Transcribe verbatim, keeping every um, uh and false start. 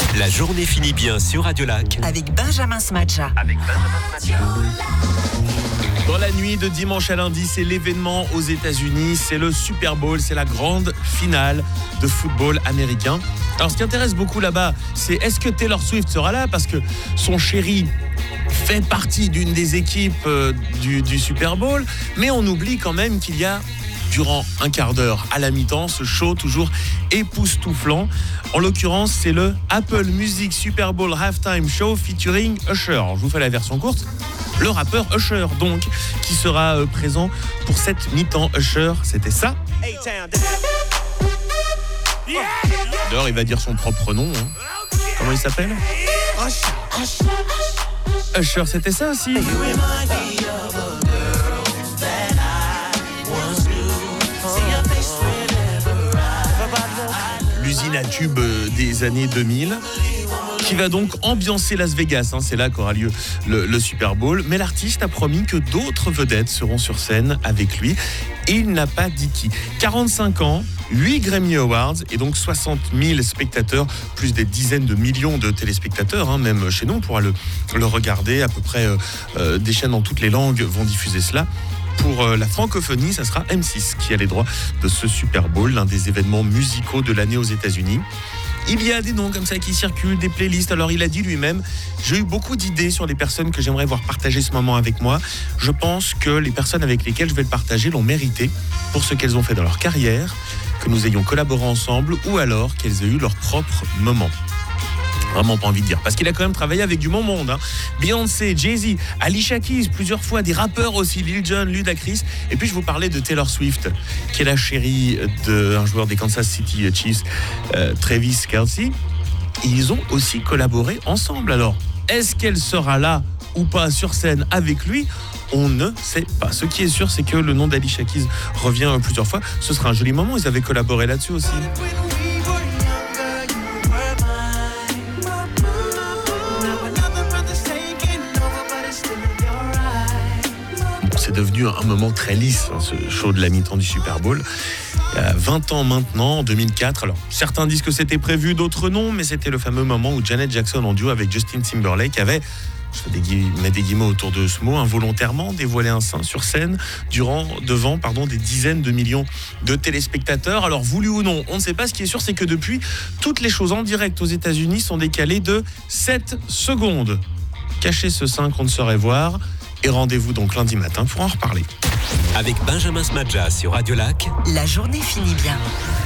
La journée finit bien sur Radio Lac. Avec Benjamin Smadja. Avec Benjamin Smadja. Dans la nuit de dimanche à lundi, c'est l'événement aux États-Unis, c'est le Super Bowl, c'est la grande finale de football américain. Alors ce qui intéresse beaucoup là-bas, c'est est-ce que Taylor Swift sera là parce que son chéri fait partie d'une des équipes euh, du, du Super Bowl, mais on oublie quand même qu'il y a durant un quart d'heure à la mi-temps, ce show toujours époustouflant. En l'occurrence, c'est le Apple Music Super Bowl Halftime Show featuring Usher. Je vous fais la version courte. Le rappeur Usher, donc, qui sera euh, présent pour cette mi-temps. Usher, c'était ça. D'ailleurs, il va dire son propre nom. Hein. Comment il s'appelle ? Usher, c'était ça aussi. L'usine à tubes des années deux mille, qui va donc ambiancer Las Vegas. Hein, c'est là qu'aura lieu le, le Super Bowl. Mais l'artiste a promis que d'autres vedettes seront sur scène avec lui. Et il n'a pas dit qui. quarante-cinq ans, huit Grammy Awards et donc soixante mille spectateurs, plus des dizaines de millions de téléspectateurs, hein, même chez nous, on pourra le, le regarder. À peu près euh, euh, des chaînes dans toutes les langues vont diffuser cela. Pour la francophonie, ça sera M six qui a les droits de ce Super Bowl, l'un des événements musicaux de l'année aux États-Unis. Il y a des noms comme ça qui circulent, des playlists. Alors il a dit lui-même, j'ai eu beaucoup d'idées sur les personnes que j'aimerais voir partager ce moment avec moi. Je pense que les personnes avec lesquelles je vais le partager l'ont mérité pour ce qu'elles ont fait dans leur carrière, que nous ayons collaboré ensemble ou alors qu'elles aient eu leur propre moment. Vraiment pas envie de dire, parce qu'il a quand même travaillé avec du bon monde. Hein. Beyoncé, Jay-Z, Alicia Keys, plusieurs fois, des rappeurs aussi, Lil Jon, Ludacris. Et puis je vous parlais de Taylor Swift, qui est la chérie d'un joueur des Kansas City Chiefs, euh, Travis Kelce. Ils ont aussi collaboré ensemble. Alors, est-ce qu'elle sera là ou pas sur scène avec lui ? On ne sait pas. Ce qui est sûr, c'est que le nom d'Alicia Keys revient plusieurs fois. Ce sera un joli moment, ils avaient collaboré là-dessus aussi. C'est devenu un moment très lisse, hein, ce show de la mi-temps du Super Bowl. Il y a vingt ans maintenant, en deux mille quatre. Alors, certains disent que c'était prévu, d'autres non, mais c'était le fameux moment où Janet Jackson, en duo avec Justin Timberlake, avait, je mets des guillemets autour de ce mot, involontairement dévoilé un sein sur scène durant, devant pardon, des dizaines de millions de téléspectateurs. Alors, voulu ou non, on ne sait pas. Ce qui est sûr, c'est que depuis, toutes les choses en direct aux États-Unis sont décalées de sept secondes. Cachez ce sein qu'on ne saurait voir. Et rendez-vous donc lundi matin pour en reparler. Avec Benjamin Smadja sur Radio Lac. La journée finit bien.